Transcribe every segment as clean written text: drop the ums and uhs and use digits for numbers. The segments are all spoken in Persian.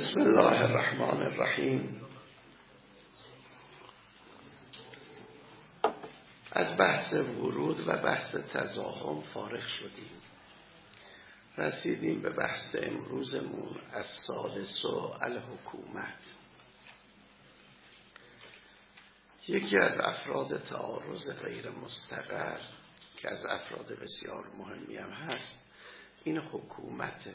بسم الله الرحمن الرحیم. از بحث ورود و بحث تزاحم فارغ شدیم. رسیدیم به بحث امروزمون از الثالث الحکومت. یکی از افراد تعارض غیر مستقر که از افراد بسیار مهمی هم هست این حکومته.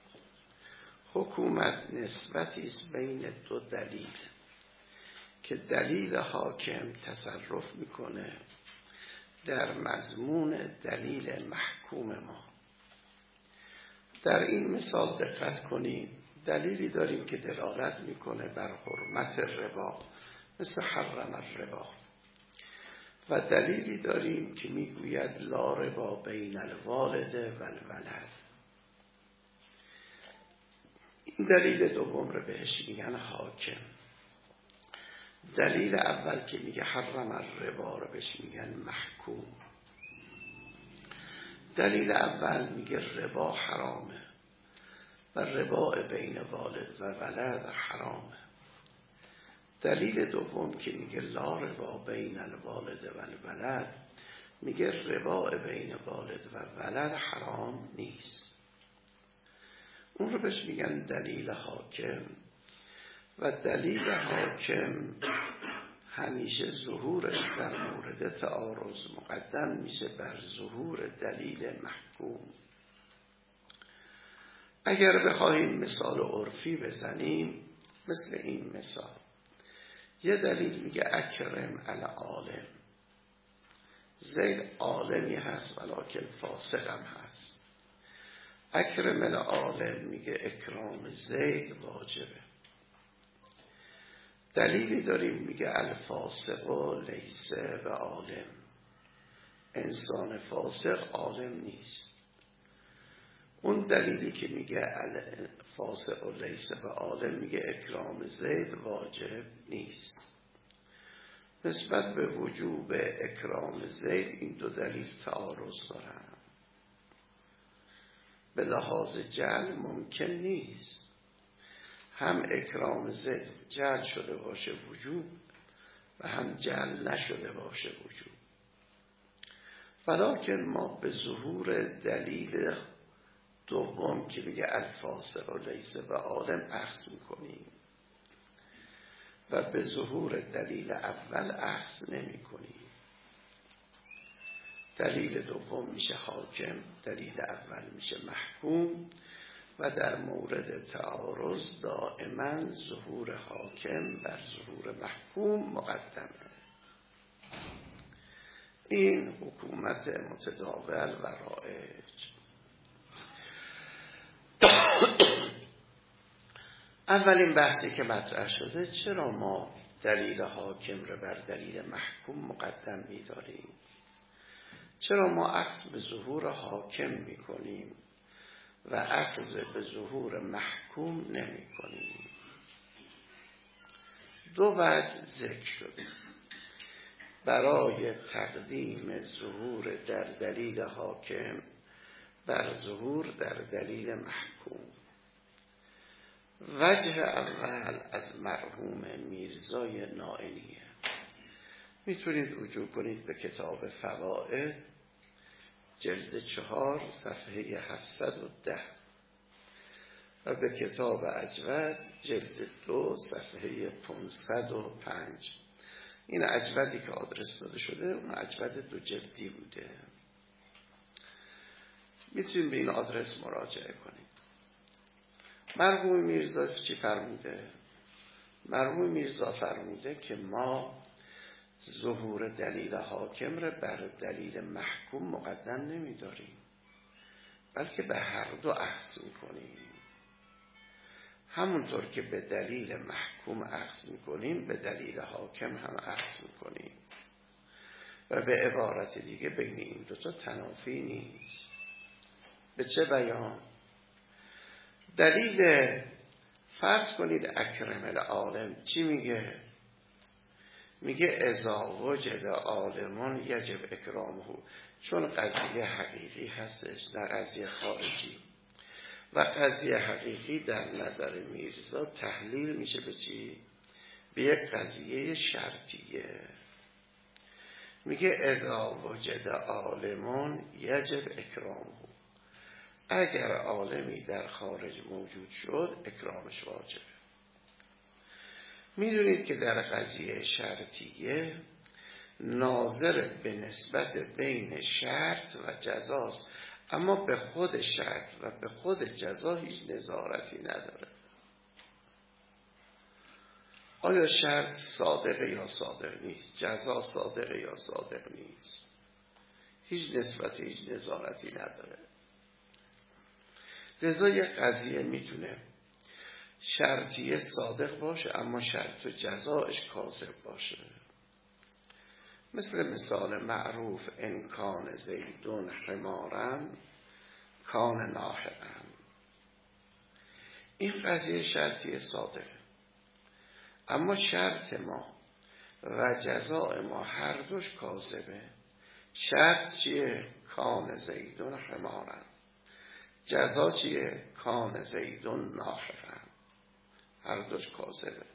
حکومت نسبتی است بین دو دلیل که دلیل حاکم تصرف میکنه در مضمون دلیل محکوم ما. در این مثال دقت کنید، دلیلی داریم که دلالت میکنه بر حرمت ربا مثل حرم الربا و دلیلی داریم که میگوید لا ربا بین الوالد و الولد. این دلیل دوم رو بهش میگن حاکم. دلیل اول که میگه حرم الربا رو بهش میگن محکوم. دلیل اول میگه ربا حرامه و ربا بین والد و ولد حرامه. دلیل دوم که میگه لا ربا بین الوالد و الولد میگه ربا بین والد و ولد حرام نیست. اون رو بهش میگن دلیل حاکم و دلیل حاکم همیشه ظهورش در مورد تعارض مقدم میشه بر ظهور دلیل محکوم. اگر بخواهیم مثال عرفی بزنیم مثل این مثال، یه دلیل میگه اکرم العالم، زید عالمی هست ولکن فاسق هم هست. اکرم العالم میگه اکرام زید واجبه. دلیلی داریم میگه الفاسق لیس به عالم، انسان فاسق عالم نیست. اون دلیلی که میگه الفاسق لیس به عالم میگه اکرام زید واجب نیست. نسبت به وجوب اکرام زید این دو دلیل تعارض دارن. به لحاظ جعل ممکن نیست هم اکرام زید جعل شده باشه وجوب و هم جعل نشده باشه وجوب. ولکن ما به ظهور دلیل دوم که میگه الفاسق و لیس به عالم اخذ میکنیم و به ظهور دلیل اول اخذ نمی کنیم. دلیل دوم میشه حاکم، دلیل اول میشه محکوم و در مورد تعارض دائما ظهور حاکم بر ظهور محکوم مقدمه. این حکومت متداول و رایج. اولین بحثی که مطرح شده چرا ما دلیل حاکم رو بر دلیل محکوم مقدم می‌داریم؟ چرا ما اخذ به ظهور حاکم می‌کنیم و اخذ به ظهور محکوم نمی‌کنیم؟ دو وجه ذکر شده برای تقدیم ظهور در دلیل حاکم بر ظهور در دلیل محکوم. وجه اول از مرحوم میرزای نائینیه. میتونید رجوع کنید به کتاب فوائد جلد 4 صفحه 710 و به کتاب اجود جلد 2 صفحه 505. این اجودی که آدرس داده شده اون اجود 2 جلدی بوده. میتونید به این آدرس مراجعه کنید. مرحوم میرزا چی فرموده؟ مرحوم میرزا فرموده که ما ظهور دلیل حاکم را بر دلیل محکوم مقدم نمی‌داریم، بلکه به هر دو اخذ می‌کنیم. همونطور که به دلیل محکوم اخذ می‌کنیم به دلیل حاکم هم اخذ می‌کنیم و به عبارت دیگه بین این دو تا تنافی نیست. به چه بیان؟ دلیل فرض کنید اکرم العالم چی میگه؟ میگه اذا وجد عالمون یجب اکرامه، چون قضیه حقیقی هستش نه قضیه خارجی و قضیه حقیقی در نظر میرزا تحلیل میشه به چی؟ به یک قضیه شرطیه. میگه اذا وجد عالمون یجب اکرامه، اگر عالمی در خارج موجود شد اکرامش واجبه. میدونید که در قضیه شرطیه ناظر به نسبت بین شرط و جزاست، اما به خود شرط و به خود جزا هیچ نظارتی نداره. آیا شرط صادقه یا صادق نیست؟ جزا صادقه یا صادق نیست؟ هیچ نسبتی، هیچ نظارتی نداره. لذا یک قضیه میتونه شرطیه صادق باشه اما شرط و جزایش کاذب باشه. مثال معروف ان کان زیدون حمارا کان ناحقا. این قضیه شرطیه صادقه اما شرط ما و جزای ما هر دوش کاذبه. شرط چیه؟ کان زیدون حمارا. جزا چیه؟ کان زیدون ناحقا. هر دوش کاذبه.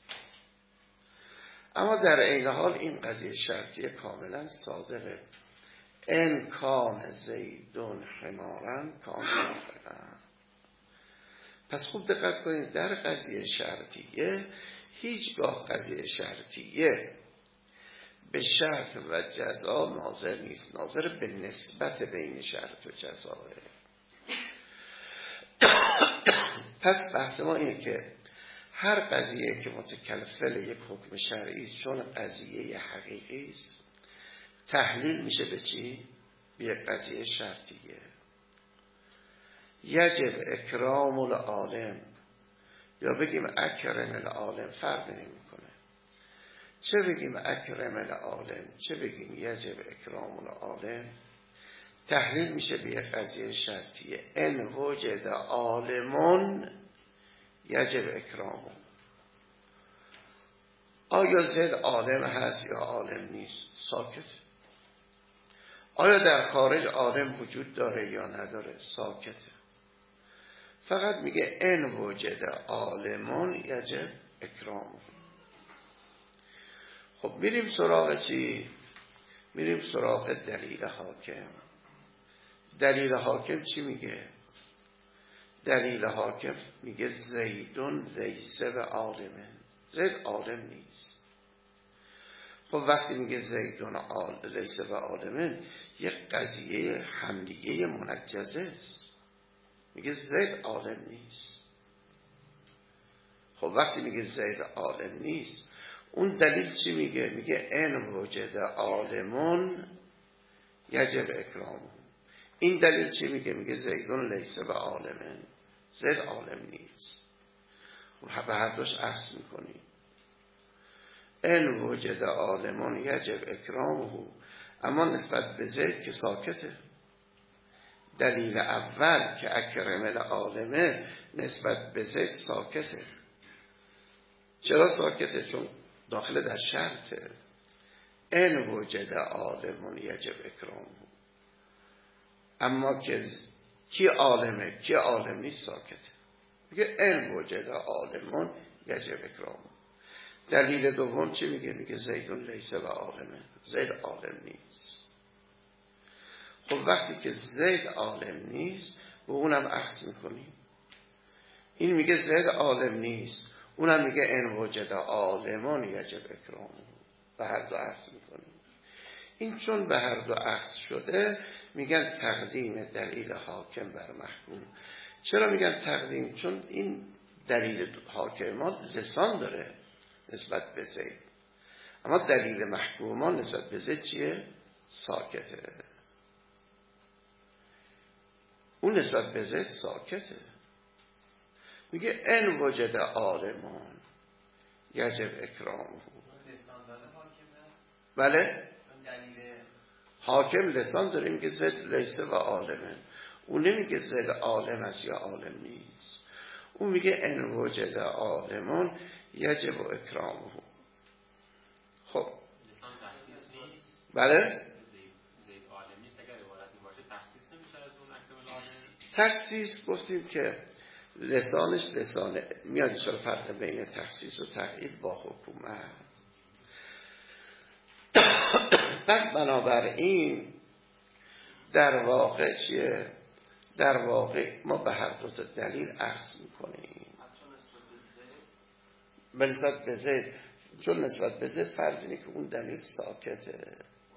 اما در عین حال این قضیه شرطیه کاملا صادقه. ان کان زیدون حمارا کان ناحقا. پس خوب دقت کنید، در قضیه شرطیه هیچگاه قضیه شرطیه به شرط و جزا ناظر نیست، ناظر به نسبت بین شرط و جزاه. پس بحث ما اینه که هر قضیه که متکلفل یک حکم شرعی است، چون قضیه حقیقی است، تحلیل میشه به چی؟ به یک قضیه شرطیه. یجب اکرام العالم یا بگیم اکرم العالم، فرق نمیکنه. چه بگیم اکرم العالم چه بگیم یجب اکرام العالم، تحلیل میشه به یک قضیه شرطیه. ان وجد عالمون یجب اکرامه. آیا زید عالم هست یا عالم نیست؟ ساکت. آیا در خارج عالم وجود داره یا نداره؟ ساکته. فقط میگه ان وجد عالمون یجب اکرامه. خب میریم سراغ چی؟ میریم سراغ دلیل حاکم. دلیل حاکم چی میگه؟ دلیل حاکم میگه زیدون لیسه و عالمه. زید عالم نیست. خب وقتی میگه زیدون لیسه و عالمه، یک قضیه حملیه منجزه است. میگه زید عالم نیست. خب وقتی میگه زید عالم نیست، اون دلیل چی میگه؟ میگه ان وجد عالمون یجب اکرامه. این دلیل چی میگه؟ میگه زیدون لیسه و عالمه. زید عالم نیست. به هر دوش عکس میکنی. ان وجد عالمون یجب اکرامه، اما نسبت به زید که ساکته. دلیل اول که اکرم العالمه نسبت به زید ساکته. چرا ساکته؟ چون داخل در شرطه. ان وجد عالمون یجب اکرامه، اما که کی عالمه کی عالم نیست ساکته. میگه ان وجد عالمون یجب اکرامه. دلیل دوم چی میگه؟ میگه زیدون لیسه و عالمه. زید عالم نیست. خب وقتی که زید عالم نیست و اونم عکس میکنیم. این میگه زید عالم نیست، اونم میگه ان وجد عالمون یجب اکرامه. به هر دو عکس میکنیم. این چون به هر دو عکس شده میگن تقدیم دلیل حاکم بر محکوم. چرا میگن تقدیم؟ چون این دلیل حاکم ما لسان داره نسبت به زید، اما دلیل محکومان نسبت به زید چیه؟ ساکته. اون نسبت به زید ساکته. میگه ان وجد عالمون یجب اکرامه. بله حاکم لسان داره میگه زید لیسه و عالمه. اون نمیگه زید عالم است یا عالم نیست. اون میگه ان وجد عالمون یجب اکرامه. خب لسان تخصیص نیست. بله زید عالم نیست. اگر عبارت باشه تخصیص نمیشه از اون اکرام العالم. تخصیص گفتیم که لسانش لسانه میاد چرا فرق بین تخصیص و تقیید با حکومت. پس بنابراین در واقع چیه؟ در واقع ما به هر دو تا دلیل اخذ میکنیم. به نسبت به زید، چون نسبت به زید فرض اینه که اون دلیل ساکته،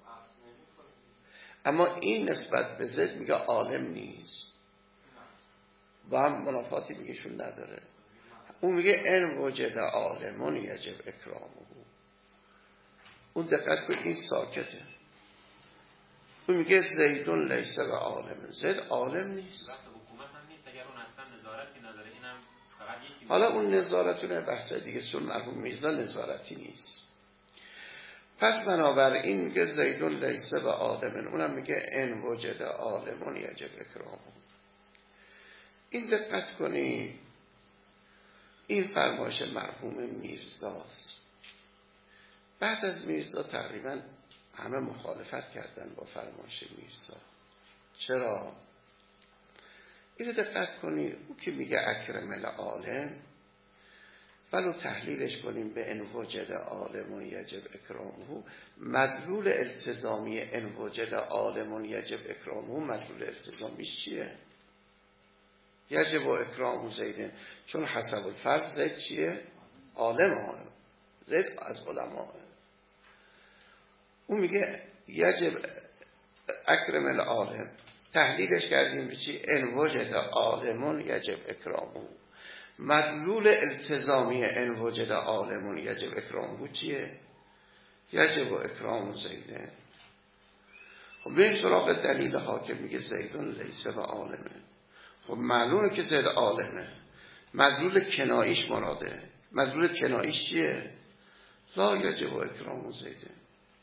اما این نسبت به زید میگه عالم نیست، با هم منافاتی میگهشون نداره. اون میگه ان وجد عالمون یجب اکرامه. اون دقت کن این ساکته. اون میگه زیدون لیسه و عالم. زید عالم نیست. حکومت هم نیست اگر اون اصلا نظارتی نداره. اینم فقط یکی. حالا اون نظارتونه بحث دیگه. سن مرحوم میرزا نظارتی نیست. پس بنابراین میگه زیدون لیسه و عالم. اونم میگه ان وجد عالمون یجب اکرامه. این دقت کنی این فرمایش مرحوم میرزاست. بعد از میرزا تقریبا همه مخالفت کردن با فرمایش میرزا. چرا؟ اینو دقت کنی او که میگه اکرم العالم، ولو تحلیلش کنیم به ان وجد عالم یجب اکرامه، مدلول التزامی ان وجد عالم یجب اکرامه، مدلول التزامیش چیه؟ یجب و اکرام زیدن، چون حسب الفرض زید چیه؟ عالم. زید از علماء. اون میگه یجب اکرم العالم، تحلیلش کردیم به چی؟ ان وجد عالمون یجب اکرامه. مدلول التزامی ان وجد عالمون یجب اکرامه چیه؟ یجب و اکرام زیدن. خب بریم سراغ دلیل ها که میگه زیدون لیسه و عالمه. خب معلومه که زید عالمه. مدلول کناییش مراده. مدلول کناییش چیه؟ لا یجب و اکرام زیدن.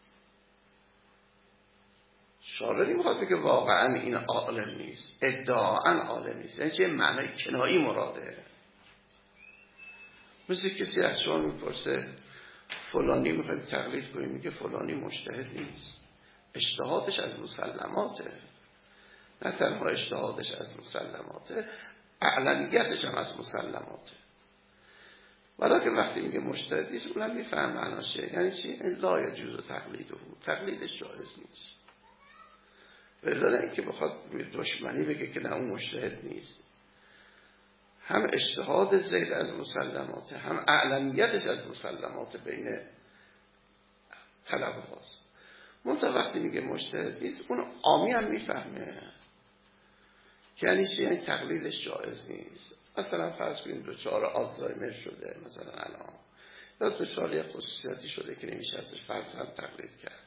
شارع نمیخواد بگه واقعا این عالم نیست، ادعاً عالم نیست. یعنی چه معنی کنایی مراده؟ مثل کسی از شما میپرسه فلانی میخوایم تقلید کنیم، میگه فلانی مجتهد نیست، اجتهادش از مسلماته. نه تنها اجتهادش از مسلماته، اعلمیتش هم از مسلماته. ولی که وقتی میگه مجتهد نیست اونم میفهم معناشه. یعنی چی؟ این لا یجوز تقلیده، تقلیدش جایز نیست. بدون اینکه بخواد روی دشمنی بگه که نه اون مجتهد نیست. هم اجتهاد زید از مسلماته، هم اعلمیتش از مسلمات بین طلبه هاست. منطقه وقتی میگه مجتهد نیست اون عامی هم میفهمه یعنی چی؟ یعنی تقلیدش جایز نیست. مثلا فرض کنید دچار آلزایمر شده مثلا الان، یا دچار یک خصوصیاتی شده که نمیشه ازش فرضاً تقلید کرد.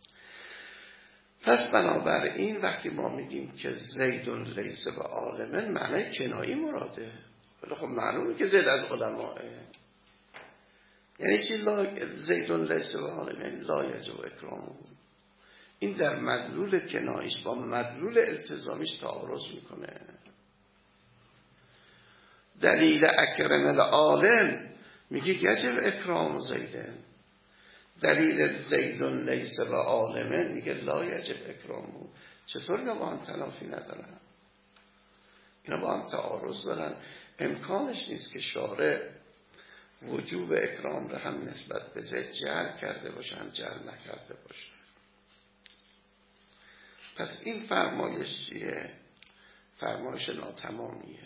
پس بنابراین وقتی ما میگیم که زیدون لیسه و عالمن، معنی کنایی مراده. ولی خب معلومه که زید از علماء. یعنی چی زیدون لیسه و عالمن لا یجب اکرامه؟ این در مدلول کناییش با مدلول التزامیش تعارض میکنه. دلیل اکرم العالم میگه یجب اکرام زیدن، دلیل زیدون لیسه و عالمه میگه لا یجب اکرامه. چطور اینا با هم تنافی ندارن؟ اینا با هم تعارض دارن. امکانش نیست که شارع وجوب اکرام رو هم نسبت به زید جعل کرده باشه هم جعل نکرده باشه. پس این فرمایش چیه؟ فرمایش ناتمامیه،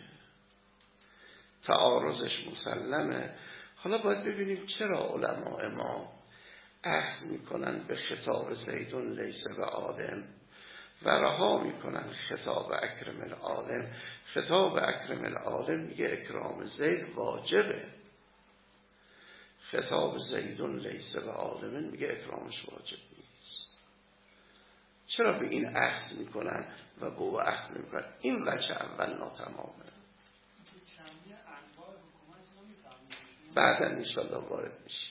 تعارضش مسلمه. حالا باید ببینیم چرا علماء ما اخذ میکنن به خطاب زیدون لیسه و عالم و رها میکنن خطاب اکرم العالم. خطاب اکرم العالم میگه اکرام زید واجبه، خطاب زیدون لیسه و عالم میگه اکرامش واجب نیست. چرا به این اخذ میکنن و به او اخذ نمیکنن؟ این وجه اول ناتمامه. بعدا انشاءالله وارد میشی.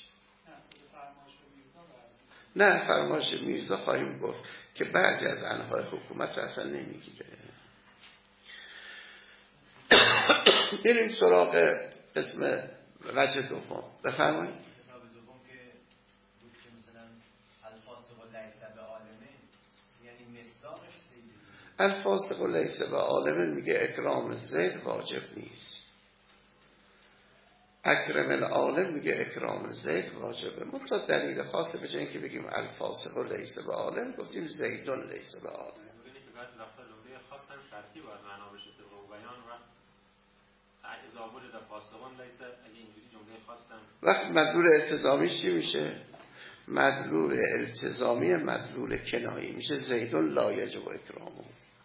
نه فرمایش میرزا خواهیم گفت که بعضی از انواع حکومت رو اصلا نمیگیره. بریم سراغ اسم وجه دوم. بفرمایید. کتاب دوم که بود که مثلا الفاظ با لیسه به عالمه، یعنی مصداقش الفاسق لیس بعالم میگه اکرام زید واجب نیست. اکرم العالم میگه اکرام زید واجبه. منتها دلیل خاصه به جای اینکه بگیم الفاسق لیس بعالم گفتیم زیدون لیس بعالم. اینه که بعد لفظ جمله خاص هم شرطی باید معنا بشه طبق بیان و اذا وجد فاسقون لیس، اگه اینجوری جمله خاص هم وقت مدلول التزامیش چی میشه؟ مدلول التزامی مدلول کنایی میشه زیدون لا یجب اکرامه.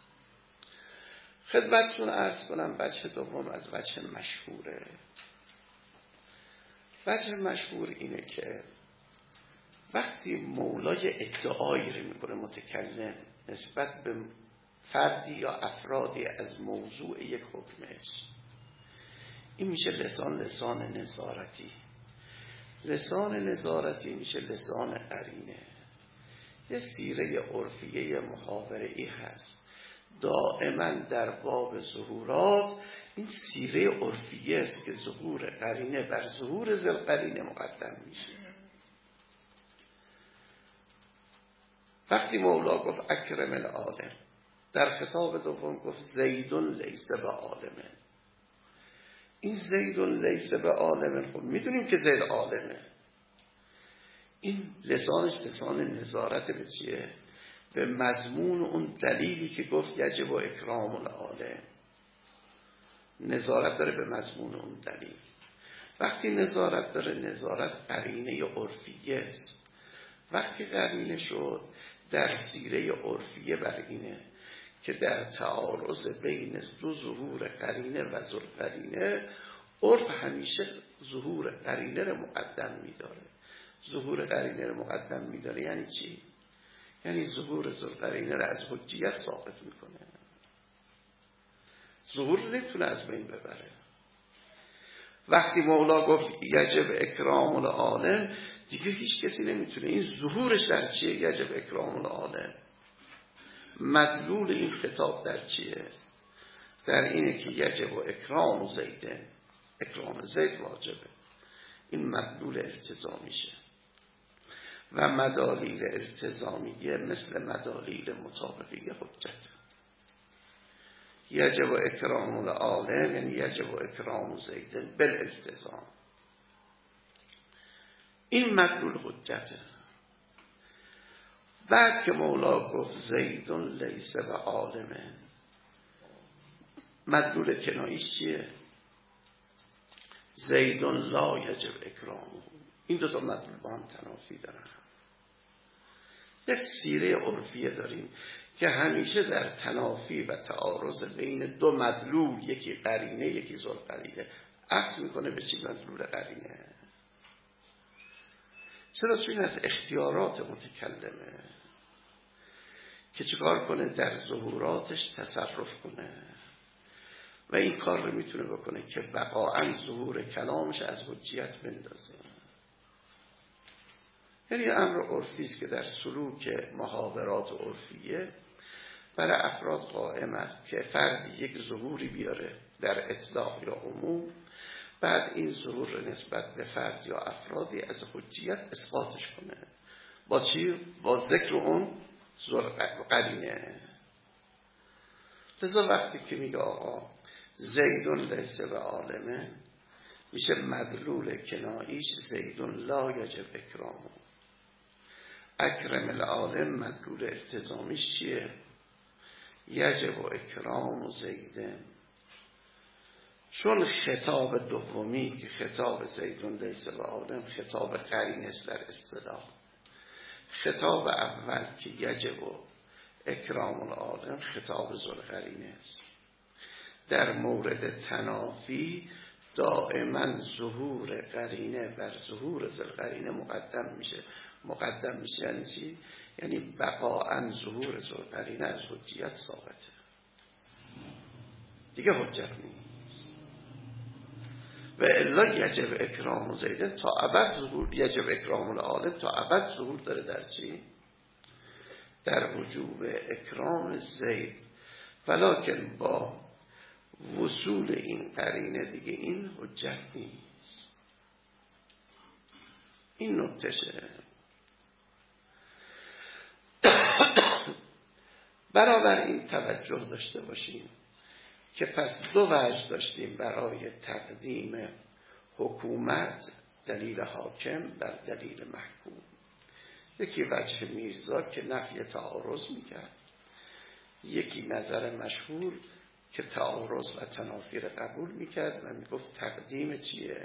خدمتتون عرض کنم وجه دوم از وجه مشهوره. وجه مشهور اینه که وقتی مولای ادعایی رو میکنه متکلم نسبت به فردی یا افرادی از موضوع یک حکمش، این میشه لسان نظارتی. لسان نظارتی میشه لسان قرینه. یه سیره عرفیه محاوره‌ای هست دائما در باب ظهورات. این سیره عرفیه است که ظهور قرینه بر ظهور ذل قرینه مقدم میشه. وقتی مولا گفت اکرم العالم، در خطاب دوم گفت زیدون لیس بعالمه. این زیدون لیس بعالمه، خب میدونیم که زید عالمه. این لسانش لسان نظارت به چیه؟ به مضمون اون دلیلی که گفت یجب اکرام العالم. نظارت داره به مضمون اون دلیل. وقتی نظارت داره، نظارت قرینه عرفیه است. وقتی قرینه شد در سیره عرفیه بر اینه که در تعارض بین دو ظهور قرینه و ذل قرینه، عرف همیشه ظهور قرینه رو مقدم میداره. ظهور قرینه رو مقدم میداره یعنی چی؟ یعنی ظهور ذل قرینه رو از حجیت ثابت میکنه. ظهور رو نمیتونه از بین ببره. وقتی مولا گفت یجب اکرام العالم، دیگه هیچ کسی نمیتونه. این ظهورش در چیه؟ یجب اکرام العالم. مدلول این خطاب در چیه؟ در اینه که یجب اکرام زیدن، اکرام زید واجبه. این مدلول التزامیشه. و مدالیل التزامیه مثل مدالیل مطابقی حجت. یجب اکرام العالم یعنی یجب اکرام زیدن بالالتزام. این مدلول حجته. بعد که مولا گفت زیدون لیس بعالمه، مدلول کناییش چیه؟ زیدون لا یجب اکرامه. این دو تا مدلول با هم تنافی دارن. یک سیره عرفیه داریم که همیشه در تنافی و تعارض بین دو مدلول، یکی قرینه یکی ذل قرینه، عکس میکنه به چی؟ مدلول قرینه. چرا؟ چون این از اختیارات متکلمه که چیکار کنه؟ در ظهوراتش تصرف کنه و این کار رو میتونه بکنه که بقاعا ظهور کلامش از حجیت بندازه. یعنی امر عرفی است که در سلوک محاورات عرفیه برای افراد قائمه که فردی یک ظهوری بیاره در اطلاق یا عموم، بعد این ظهور رو نسبت به فرد یا افرادی از حجیت اثباتش کنه. با چی؟ با ذکر اون قرینه. لذا وقتی که میگه آقا زیدون لیس بعالمه، میشه مدلول کناییش زیدون لا یجب اکرامه. اکرم العالم مدلول التزامیش چیه؟ یجب اکرام زیدن. چون خطاب دومی که خطاب زیدون لیس بعالم خطاب قرینه است در اصطلاح، خطاب اول که یجب اکرام العالم خطاب ذل قرینه است. در مورد تنافی دائما ظهور قرینه بر ظهور ذل قرینه مقدم میشه. یعنی چی؟ یعنی بقاعا ظهور ذل قرینه از حجیت ثابته، دیگه حجت نیست. و الا یجب اکرام زیدن تا ابد ظهور، یجب اکرام العالم تا ابد ظهور داره در چی؟ در وجوب اکرام زید. ولکن با وصول این قرینه دیگه این حجت نیست. این نکتهشه. بنابراین توجه داشته باشیم که پس دو وجه داشتیم برای تقدیم حکومت، دلیل حاکم بر دلیل محکوم. یکی وجه میرزا که نفی تعارض میکرد، یکی نظر مشهور که تعارض و تنافی را قبول میکرد و میگفت تقدیم چیه؟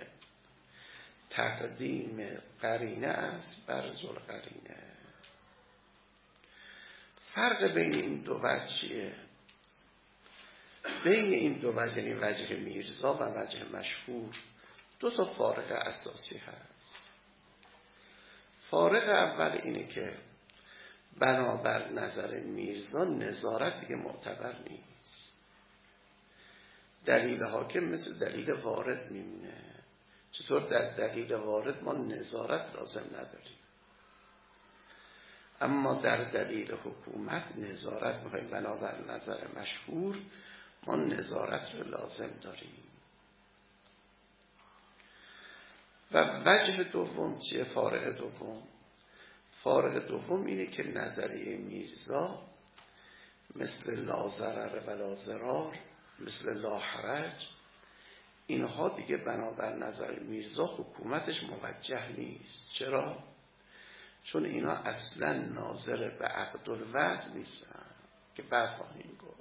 تقدیم قرینه است بر ذوالقرینه. فرق بین این دو وجه چیه؟ بین این دو وجه، یعنی وجه میرزا و وجه مشهور، دو تا فارق اساسی هست. فارق اول اینه که بنابر نظر میرزا نظارت دیگه معتبر نیست. دلیل حاکم مثل دلیل وارد میمونه. چطور در دلیل وارد ما نظارت لازم نداریم، اما در دلیل حکومت نظارت میخوایم. بنابر نظر مشهور ما نظارت رو لازم داریم. و وجه دوم چیه؟ فارق دوم. فارق دوم اینه که نظریه میرزا مثل لا ضرر و لا ضرار، مثل لا حرج، اینها دیگه بنابر نظر میرزا حکومتش موجه نیست. چرا؟ چون اینا اصلا ناظر به عقد الوضع نیستن که بعد خواهیم گفت.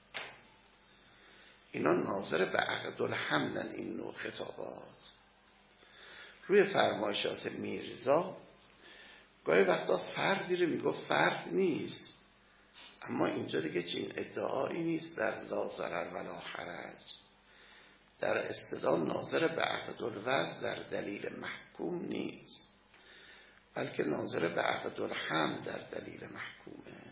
اینا ناظر به عقد الحملن. این نوع خطابات روی فرمایشات میرزا گاهی وقتا فردی رو میگفت فرد نیست، اما اینجا دیگه چین ادعایی نیست در لا ضرر و لا حرج. در اصطلاح ناظر به عقد الوضع در دلیل محکوم نیست، بلکه ناظر به عقد الحمل در دلیل محکومه.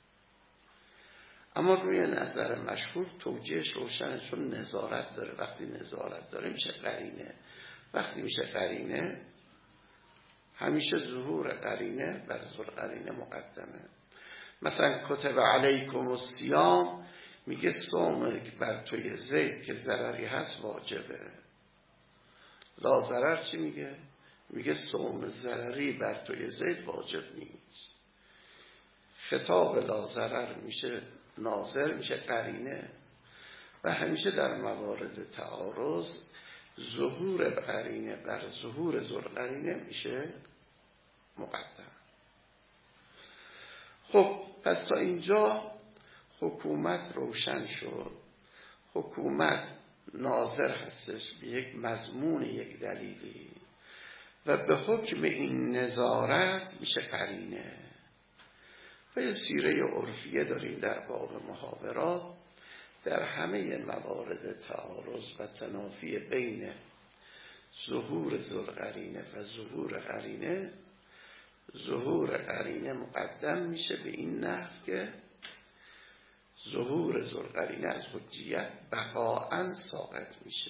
اما روی نظر مشهور توجیهش روشنه، چون نظارت داره. وقتی نظارت داره میشه قرینه. وقتی میشه قرینه همیشه ظهور قرینه بر ذوالقرینه مقدمه. مثلا کتب علیکم الصیام میگه صوم بر توی زید که ضرری هست واجبه. لا ضرر چی میگه؟ میگه صوم ضرری بر توی زید واجب نیست. خطاب لا ضرر میشه ناظر، میشه قرینه. و همیشه در موارد تعارض ظهور قرینه بر ظهور ذوالقرینه میشه مقدم. خب پس تا اینجا حکومت روشن شد. حکومت ناظر هستش به یک مضمون، یک دلیلی، و به حکم این نظارت میشه قرینه. و یه سیره عرفیه داریم در باب محاورات. در همه موارد تعارض و تنافی بین ظهور ذوالقرینه و ظهور قرینه، ظهور قرینه مقدم میشه به این نحو که ظهور ذوالقرینه از حجیت بقاءً ساقط میشه.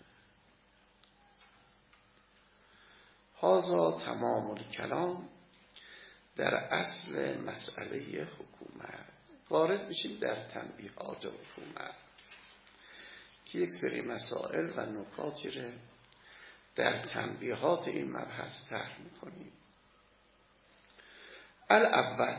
هذا تمام الکلام در اصل مسئله حکومت. وارد میشیم در تنبیهات حکومت که یک سری مسائل و نکاتی رو در تنبیهات این مبحث طرح میکنیم. الاول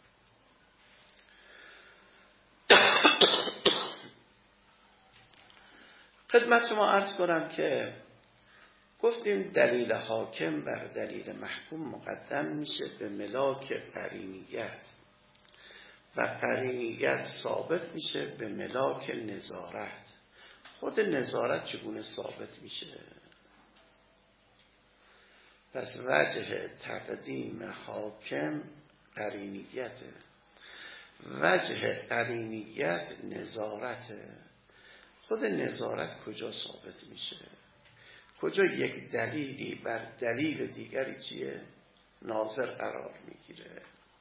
خدمت شما عرض کنم که گفتیم دلیل حاکم بر دلیل محکوم مقدم میشه به ملاک قرینیت و قرینیت ثابت میشه به ملاک نظارت. خود نظارت چگونه ثابت میشه؟ پس وجه تقدیم حاکم قرینیته، وجه قرینیت نظارته. خود نظارت کجا ثابت میشه؟ کجا یک دلیلی بر دلیل دیگری چیه؟ ناظر قرار میگیره.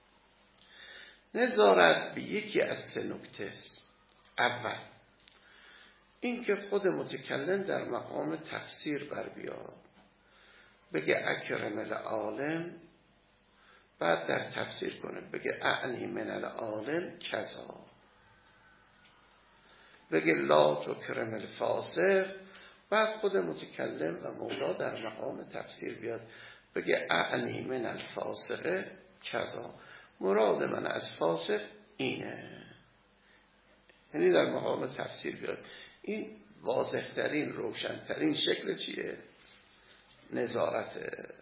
نظارت به یکی از سه نکته است. اول این که خود متکلم در مقام تفسیر بر بیاد، بگه اکرم العالم، بعد در تفسیر کنه بگه اعنی من العالم کذا، بگه لا تکرم الفاسق، بعد خود متکلم و مولا در مقام تفسیر بیاد بگه اعنی من الفاسق کذا، مراد من از فاسق اینه. یعنی در مقام تفسیر بیاد. این واضح‌ترین روشن‌ترین شکل چیه؟ نظارته.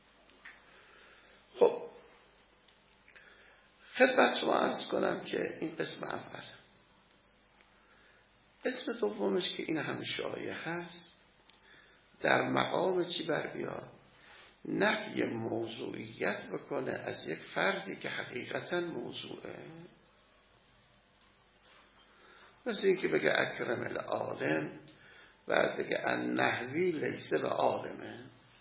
خب خدمت شما عرض کنم که این قسم اول. قسم دومش که این هم شایع هست، در مقام چی بر بیاد؟ نفی موضوعیت بکنه از یک فردی که حقیقتا موضوعه. مثل این که بگه اکرم العالم، بعد بگه النحوی لیسه به عالمه.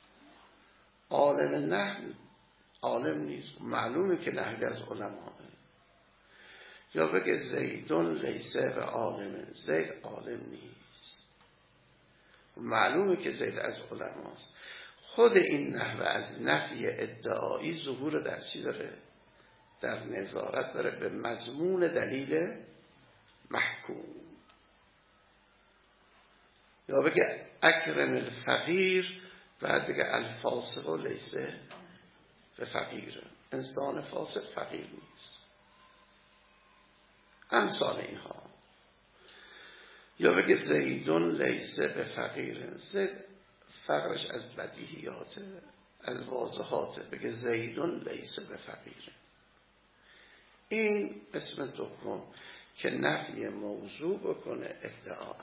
عالم نحو عالم نیست، معلومه که نحوی از علماه. یا بگه زیدون لیسه به عالمه، زید عالم نیست، معلومه که زید از علماست. خود این نحوه از نفی ادعایی ظهور در چی داره؟ در نظارت داره به مضمون دلیل محکوم. یا بگه اکرم الفقیر، بعد بگه الفاسق لیسه به فقیر، انسان فاسق فقیر نیست، امثال اینها. یا بگه زیدون لیسه به فقیر، زید فقرش از بدیهیات از واضحات، بگه زیدون لیسه به فقیر. این قسم دوم که نفی موضوع بکنه ادعا.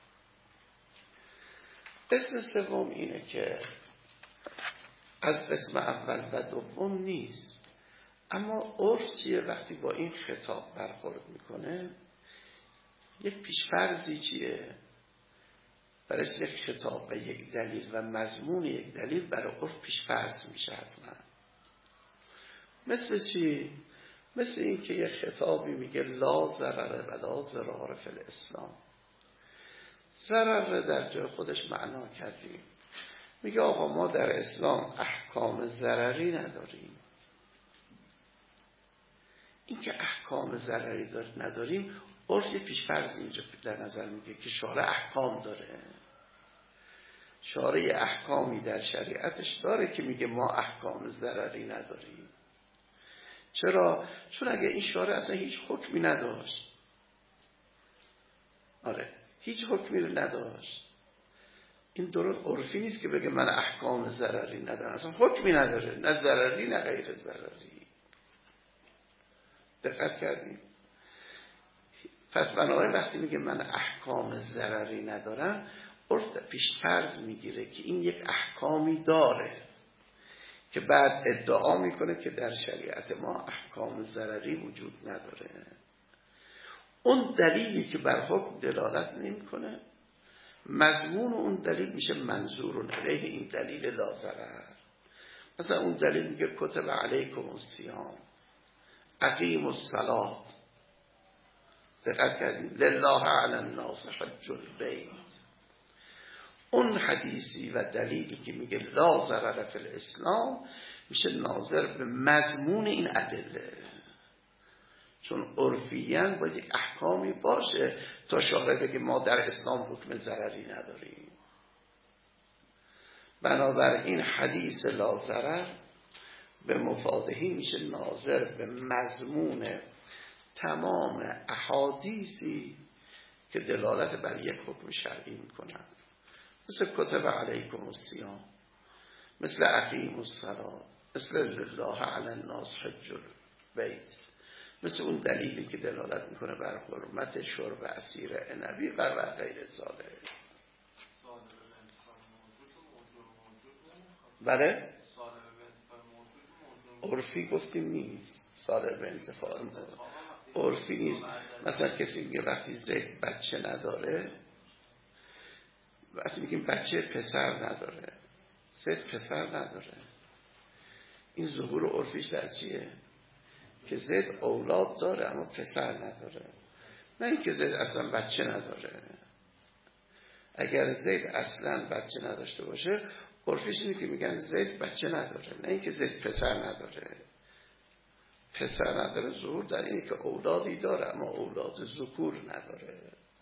قسم سوم اینه که از قسم اول و دوم نیست، اما عرف چیه؟ وقتی با این خطاب برخورد میکنه یک پیشفرضی چیه؟ برای یک خطاب به یک دلیل و مضمون یک دلیل برای عرف پیشفرض میشه حتما. مثل چی؟ مثل این که یک خطابی میگه لا ضرر ولا ضرار فی الاسلام. ضرر در جای خودش معنا کردیم، میگه آقا ما در اسلام احکام ضرری نداریم. این که احکام ضرری نداریم، عرف یه پیش‌فرض اینجا در نظر میگه که شارع احکام داره. شارع احکامی در شریعتش داره که میگه ما احکام ضرری نداریم. چرا؟ چون اگه این شارع اصلا هیچ حکمی نداشت، هیچ حکمی رو نداشت، این درست عرفی نیست که بگه من احکام ضرری ندارم، اصلا حکمی نداره، نه ضرری نه غیر ضرری. دقت کردیم؟ پس بنابراین وقتی میگه من احکام ضرری ندارم، عرف پیش‌فرض میگیره که این یک احکامی داره که بعد ادعا میکنه که در شریعت ما احکام ضرری وجود نداره. اون دلیلی که بر حکم دلالت نمیکنه، مضمون اون دلیل میشه منظور علیه این دلیل لا ضرر. مثلا اون دلیل میگه کتب علیکم الصیام اقیموا الصلاة، دقت کردیم، لله علی الناس حج البیت. اون حدیثی و دلیلی که میگه لا ضرر فی الاسلام میشه ناظر به مضمون این ادله، چون عرفیاً باید یک احکامی باشه تا شارع بگه ما در اسلام حکم ضرری نداریم. بنابراین حدیث لا ضرر به مفادهی میشه ناظر به مضمون تمام احادیثی که دلالت بر یک حکم شرعی میکنن، مثل کتب علیکم الصیام، مثل اقیموا الصلاة، مثل لله علی الناس حج البیت، مثل اون دلیلی که دلالت میکنه بر حرمت شرب عصیر عنبی و غیر ذالک. بله؟ عرفی گفتیم نیست، صالح به انتفاع عرفی نیست. مثلا کسی میگه وقتی زید بچه نداره، وقتی میگیم بچه پسر نداره، زید پسر نداره، این ظهور عرفیش در چیه؟ که زید اولاد داره اما پسر نداره، نه اینکه زید اصلا بچه نداره. اگر زید اصلا بچه نداشته باشه، عرفیش اینه که میگن زید بچه نداره، نه اینکه زید پسر نداره. پسر نداره ظهور در اینه که اولادی داره اما اولاد ذکور نداره.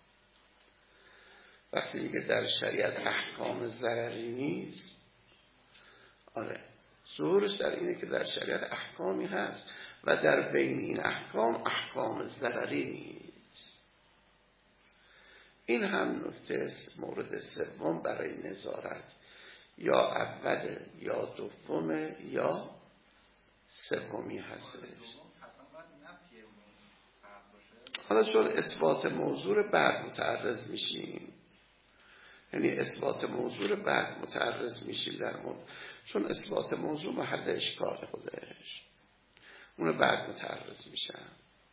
وقتی میگه در شریعت احکام ضرری نیست، ظهورش در اینه که در شریعت احکامی هست و در بین این احکام ضرری نیست. این هم نکته مورد سوم برای نظارت، یا اول یا دوم یا سومی هستش. حالا چون اثبات موضوع بعد متعرض میشیم، یعنی اثبات موضوع بعد متعرض میشیم در اون، چون اثبات موضوع محل اشکال خودش، اون بعد متعرض میشن.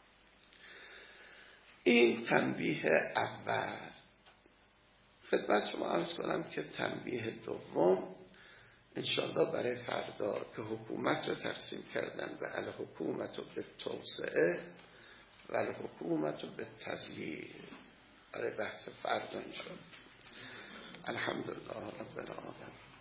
این تنبیه اول. خدمت شما عرض کنم که تنبیه دوم انشاءالله برای فردا که حکومت رو تقسیم کردن به الحکومت و به توسعه و الحکومت و به تضییع، برای بحث فردا انشاءالله. الحمدلله رب العالمین.